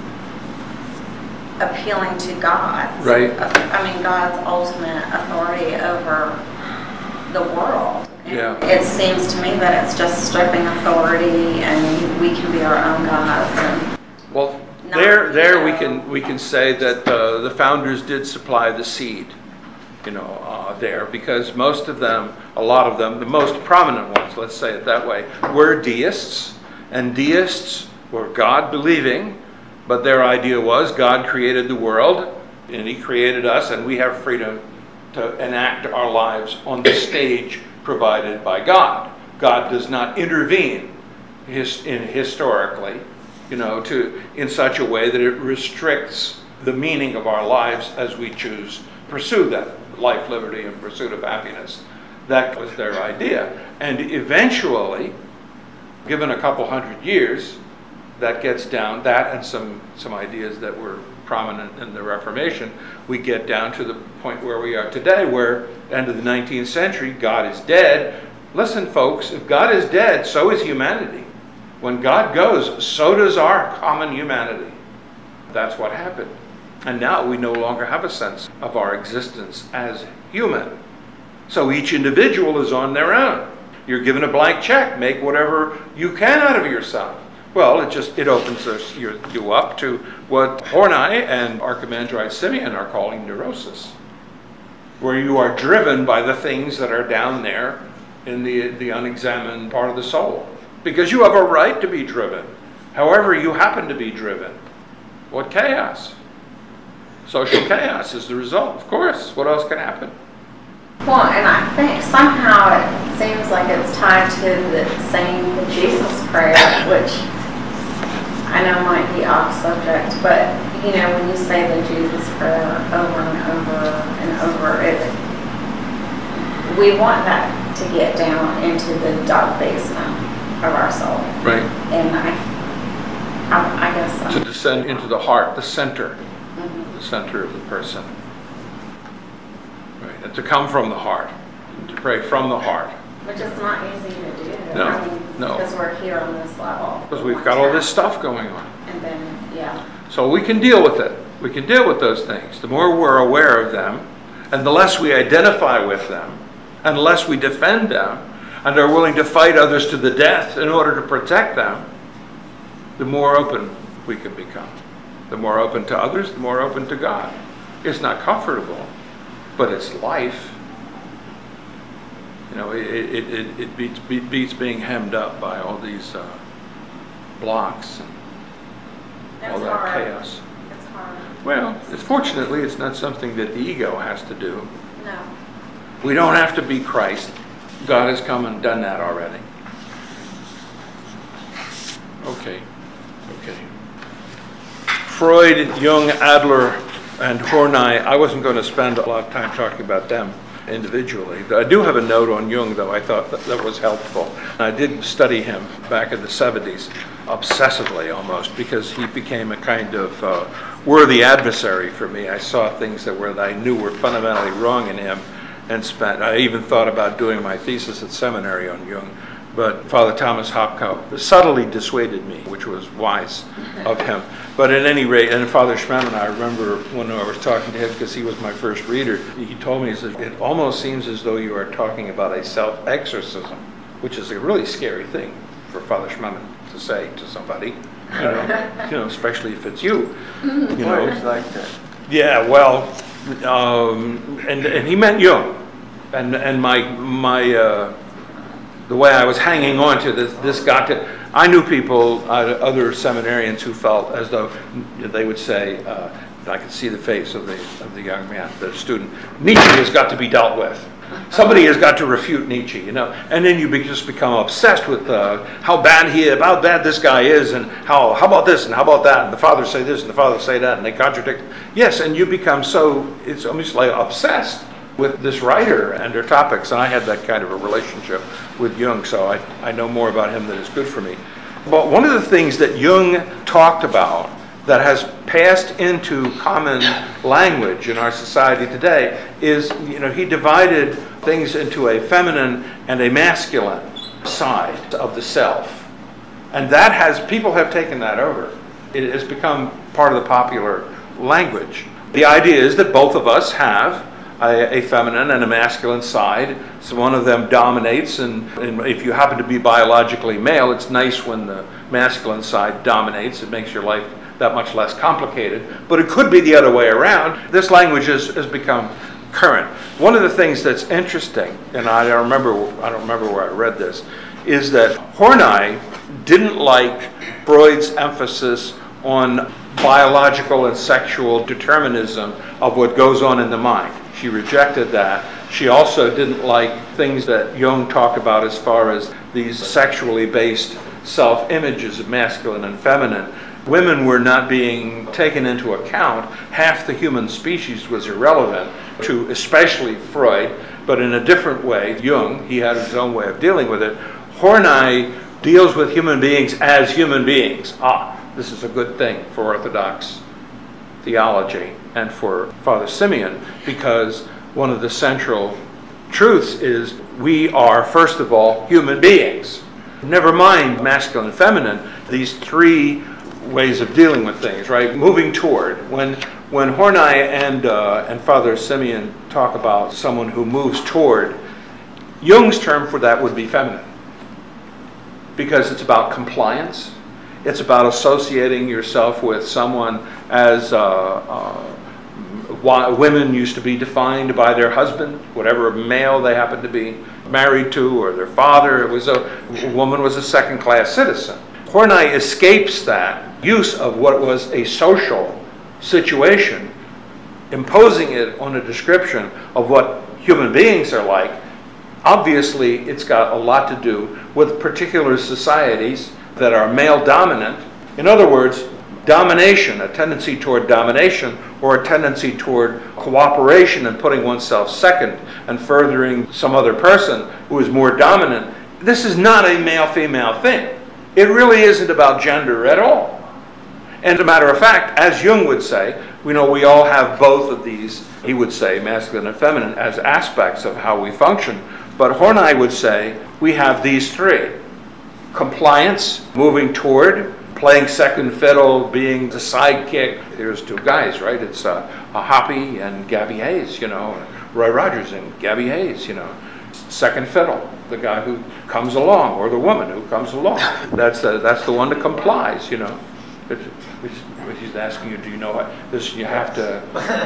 appealing to God. Right. I mean, God's ultimate authority over the world. And Yeah. it seems to me that it's just stripping authority, and we can be our own gods. And Well, not, there you know. we can say that the founders did supply the seed, there, because most of them, a lot of them, the most prominent ones, let's say it that way, were deists, and deists were God-believing, but their idea was God created the world, and He created us, and we have freedom to enact our lives on the stage provided by God. God does not intervene historically, in such a way that it restricts the meaning of our lives as we choose to pursue them. Life, liberty, and pursuit of happiness. That was their idea. And eventually, given a couple hundred years, that gets down, that and some ideas that were prominent in the Reformation, we get down to the point where we are today, where end of the 19th century, God is dead. Listen, folks, if God is dead, so is humanity. When God goes, so does our common humanity. That's what happened. And now we no longer have a sense of our existence as human. So each individual is on their own. You're given a blank check. Make whatever you can out of yourself. Well, it opens you up to what Hornai and Archimandrite Simeon are calling neurosis, where you are driven by the things that are down there in the unexamined part of the soul. Because you have a right to be driven. However you happen to be driven. What chaos? Social chaos is the result, of course. What else can happen? Well, and I think somehow it seems like it's tied to saying the Jesus prayer, which I know might be off subject, but when you say the Jesus prayer over and over and over, we want that to get down into the dark basement of our soul. Right. And I guess to descend into the heart, the center, the center of the person. Right. And to come from the heart, to pray from the heart. Which is not easy to do. No. Because we're here on this level. Because we've got all this stuff going on. And then, yeah. So we can deal with it. We can deal with those things. The more we're aware of them, and the less we identify with them, and the less we defend them, and are willing to fight others to the death in order to protect them, the more open we can become. The more open to others, the more open to God. It's not comfortable, but it's life. It beats being hemmed up by all these blocks and all that chaos. It's hard. Well, fortunately, it's not something that the ego has to do. No. We don't have to be Christ. God has come and done that already. Okay. Freud, Jung, Adler, and Horney, I wasn't going to spend a lot of time talking about them individually. I do have a note on Jung, though. I thought that was helpful. I did study him back in the 70s, obsessively almost, because he became a kind of worthy adversary for me. I saw things that I knew were fundamentally wrong in him, and I even thought about doing my thesis at seminary on Jung. But Father Thomas Hopko subtly dissuaded me, which was wise of him. But at any rate, and Father Schmemann, I remember when I was talking to him, because he was my first reader, he told me, he said, it almost seems as though you are talking about a self-exorcism, which is a really scary thing for Father Schmemann to say to somebody, especially if it's you. It's like that. Yeah, well, and he meant Jung, and my the way I was hanging on to this got to. I knew people, other seminarians, who felt as though they would say, I could see the face of the young man, the student. Nietzsche has got to be dealt with. Somebody has got to refute Nietzsche, and then you just become obsessed with how bad this guy is, and how about this and how about that, and the fathers say this and the fathers say that, and they contradict. Yes, and you become it's almost like obsessed with this writer and her topics, and I had that kind of a relationship with Jung, so I know more about him than is good for me. But one of the things that Jung talked about that has passed into common language in our society today is, he divided things into a feminine and a masculine side of the self. And people have taken that over. It has become part of the popular language. The idea is that both of us have a feminine and a masculine side. So one of them dominates, and if you happen to be biologically male, it's nice when the masculine side dominates. It makes your life that much less complicated. But it could be the other way around. This language has become current. One of the things that's interesting, and I don't remember where I read this, is that Horney didn't like Freud's emphasis on biological and sexual determinism of what goes on in the mind. She rejected that She also didn't like things that Jung talked about as far as these sexually based self-images of masculine and feminine. Women were not being taken into account. Half the human species was irrelevant to especially Freud, but in a different way, Jung, he had his own way of dealing with it. Horney deals with human beings as human beings. This is a good thing for Orthodox theology and for Father Simeon, because one of the central truths is we are, first of all, human beings. Never mind masculine and feminine, these three ways of dealing with things, right? Moving toward. When Horney and Father Simeon talk about someone who moves toward, Jung's term for that would be feminine, because it's about compliance. It's about associating yourself with someone as women used to be defined by their husband, whatever male they happened to be married to, or their father. It was a woman was a second-class citizen. Horney escapes that use of what was a social situation, imposing it on a description of what human beings are like. Obviously, it's got a lot to do with particular societies that are male dominant. In other words, domination, a tendency toward domination, or a tendency toward cooperation and putting oneself second and furthering some other person who is more dominant. This is not a male-female thing. It really isn't about gender at all. And as a matter of fact, as Jung would say, we all have both of these, he would say, masculine and feminine, as aspects of how we function. But Horney would say, we have these three. Compliance, moving toward, playing second fiddle, being the sidekick. There's two guys, right? It's Hoppy and Gabby Hayes, Roy Rogers and Gabby Hayes, Second fiddle, the guy who comes along, or the woman who comes along. That's the one that complies, He's asking you, do you know what this? You have to.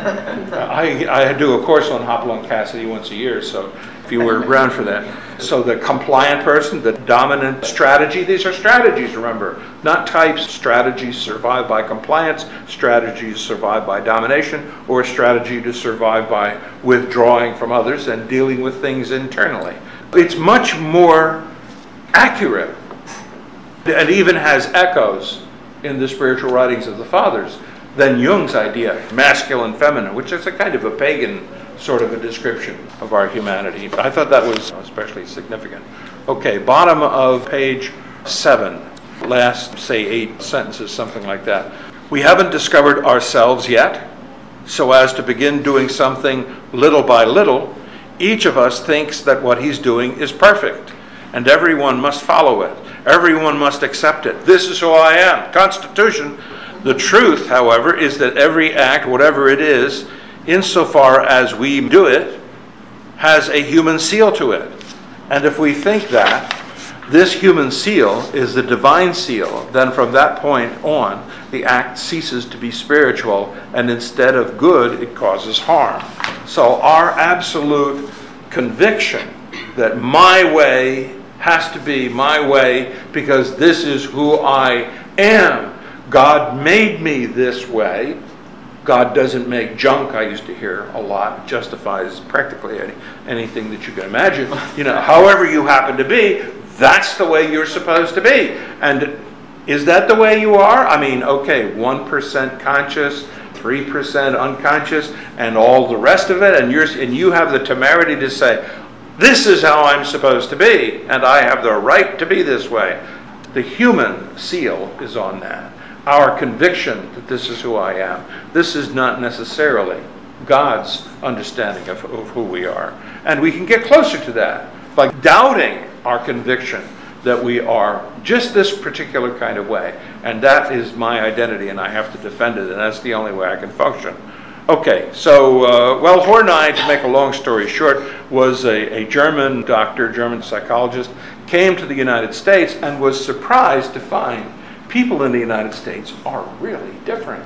I do a course on Hopalong Cassidy once a year, so if you were around for that. So the compliant person, the dominant strategy. These are strategies, remember, not types. Strategies survive by compliance. Strategies survive by domination, or a strategy to survive by withdrawing from others and dealing with things internally. It's much more accurate. It even has echoes in the spiritual writings of the fathers than Jung's idea, masculine, feminine, which is a kind of a pagan sort of a description of our humanity. I thought that was especially significant. Okay, bottom of page 7, last, say, 8 sentences, something like that. We haven't discovered ourselves yet, so as to begin doing something little by little. Each of us thinks that what he's doing is perfect, and everyone must follow it. Everyone must accept it. This is who I am. Constitution. The truth, however, is that every act, whatever it is, insofar as we do it, has a human seal to it. And if we think that this human seal is the divine seal, then from that point on, the act ceases to be spiritual, and instead of good, it causes harm. So our absolute conviction that my way has to be my way because this is who I am. God made me this way. God doesn't make junk, I used to hear a lot, justifies practically anything that you can imagine. However you happen to be, that's the way you're supposed to be. And is that the way you are? I mean, okay, 1% conscious, 3% unconscious, and all the rest of it, and you have the temerity to say, this is how I'm supposed to be, and I have the right to be this way. The human seal is on that. Our conviction that this is who I am. This is not necessarily God's understanding of who we are. And we can get closer to that by doubting our conviction that we are just this particular kind of way. And that is my identity, and I have to defend it, and that's the only way I can function. Okay, so, Horney, to make a long story short, was a German doctor, German psychologist, came to the United States and was surprised to find people in the United States are really different,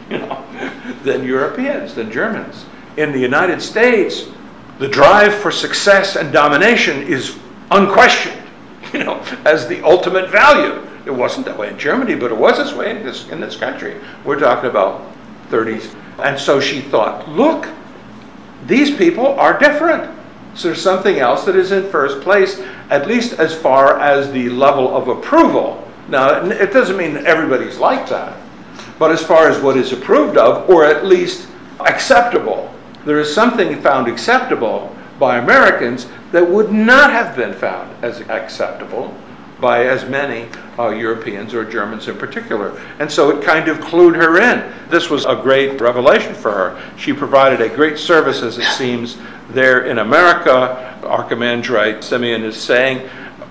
than Europeans, than Germans. In the United States, the drive for success and domination is unquestioned, as the ultimate value. It wasn't that way in Germany, but it was this way in this country. We're talking about 30s. And so she thought, look, these people are different. So there's something else that is in first place, at least as far as the level of approval. Now, it doesn't mean that everybody's like that, but as far as what is approved of, or at least acceptable, there is something found acceptable by Americans that would not have been found as acceptable by as many Europeans or Germans in particular. And so it kind of clued her in. This was a great revelation for her. She provided a great service, as it seems, there in America. Archimandrite Simeon is saying,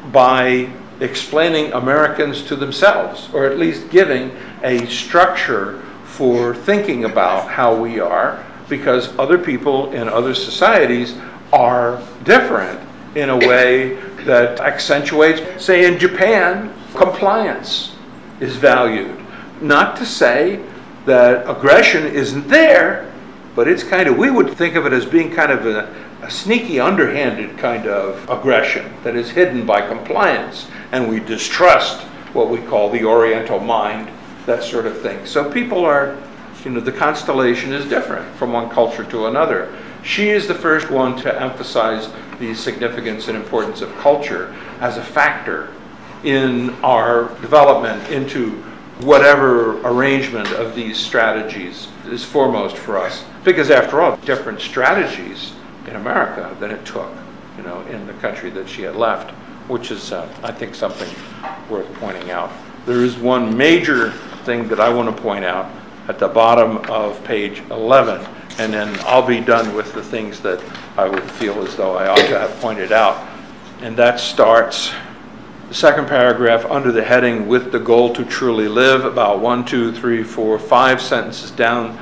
by explaining Americans to themselves, or at least giving a structure for thinking about how we are, because other people in other societies are different in a way that accentuates, say in Japan, compliance is valued. Not to say that aggression isn't there, but it's kind of, we would think of it as being kind of a sneaky, underhanded kind of aggression that is hidden by compliance, and we distrust what we call the Oriental mind, that sort of thing. So people are, the constellation is different from one culture to another. She is the first one to emphasize the significance and importance of culture as a factor in our development into whatever arrangement of these strategies is foremost for us. Because after all, different strategies in America than it took, in the country that she had left, which is, I think, something worth pointing out. There is one major thing that I want to point out at the bottom of page 11, and then I'll be done with the things that I would feel as though I ought to have pointed out. And that starts, the second paragraph, under the heading, with the goal to truly live, about 1, 2, 3, 4, 5 sentences down,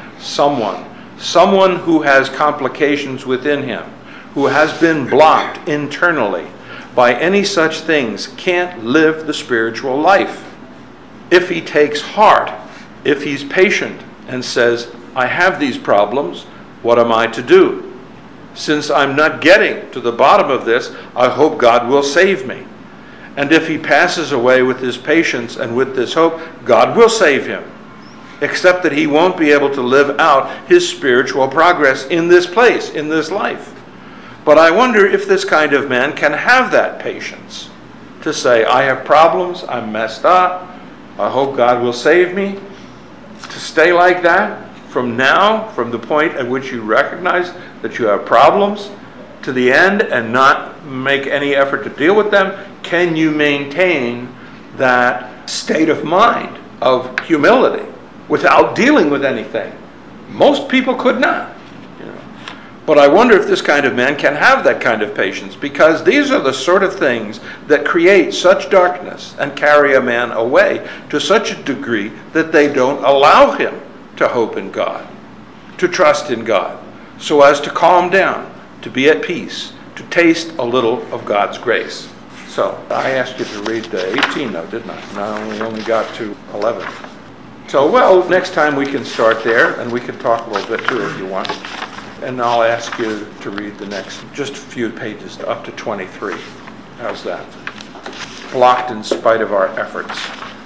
someone who has complications within him, who has been blocked internally by any such things, can't live the spiritual life. If he takes heart, if he's patient and says, I have these problems, what am I to do? Since I'm not getting to the bottom of this, I hope God will save me. And if he passes away with his patience and with this hope, God will save him, except that he won't be able to live out his spiritual progress in this place, in this life. But I wonder if this kind of man can have that patience to say, I have problems, I'm messed up, I hope God will save me. To stay like that from now, from the point at which you recognize that you have problems, to the end, and not make any effort to deal with them. Can you maintain that state of mind of humility without dealing with anything? Most people could not. But I wonder if this kind of man can have that kind of patience, because these are the sort of things that create such darkness and carry a man away to such a degree that they don't allow him to hope in God, to trust in God, so as to calm down, to be at peace, to taste a little of God's grace. So I asked you to read the 18 though, didn't I? No, we only got to 11. So, well, next time we can start there, and we can talk a little bit too if you want. And I'll ask you to read the next, just a few pages, up to 23. How's that? Blocked in spite of our efforts.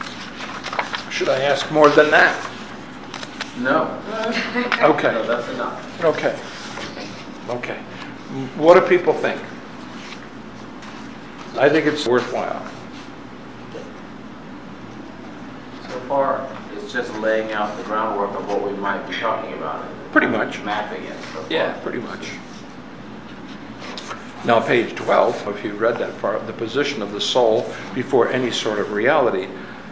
Should I ask more than that? No. Okay. No, that's enough. Okay. What do people think? I think it's worthwhile. So far, it's just laying out the groundwork of what we might be talking about. Pretty much. Mapping it. So far. Yeah, pretty much. Now, page 12, if you read that part, the position of the soul before any sort of reality.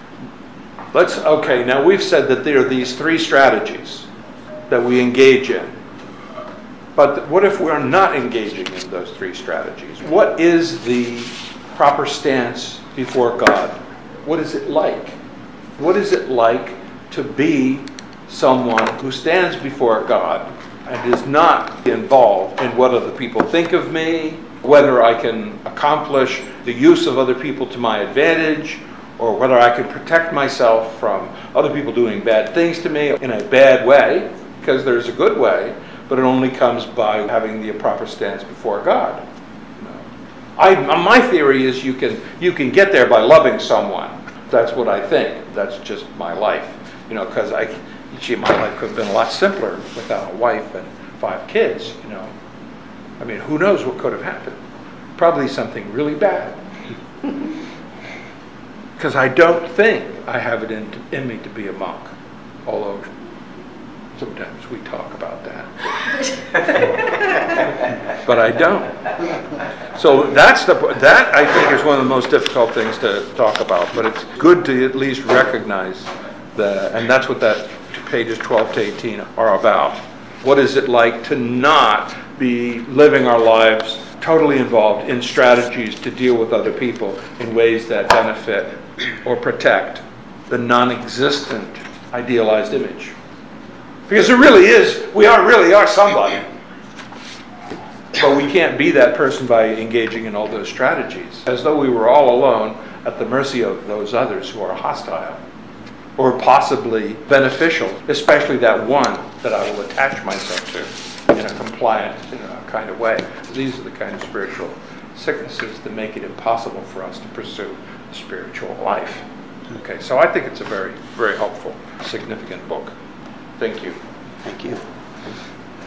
Now we've said that there are these 3 strategies that we engage in. But what if we're not engaging in those 3 strategies? What is the proper stance before God? What is it like? What is it like to be someone who stands before God and is not involved in what other people think of me, whether I can accomplish the use of other people to my advantage, or whether I can protect myself from other people doing bad things to me in a bad way, because there's a good way, but it only comes by having the proper stance before God. My theory is you can get there by loving someone. That's what I think. That's just my life. Because my life could have been a lot simpler without a wife and 5 kids, I mean, who knows what could have happened? Probably something really bad. Because I don't think I have it in me to be a monk, although sometimes we talk about that. But I don't. So that I think is one of the most difficult things to talk about, but it's good to at least recognize and that's what that pages 12 to 18 are about. What is it like to not be living our lives totally involved in strategies to deal with other people in ways that benefit or protect the non-existent idealized image? Because it really is, we really are somebody. But we can't be that person by engaging in all those strategies, as though we were all alone at the mercy of those others who are hostile or possibly beneficial, especially that one that I will attach myself to in a compliant, kind of way. These are the kind of spiritual sicknesses that make it impossible for us to pursue the spiritual life. Okay, so I think it's a very, very helpful, significant book. Thank you. Thank you.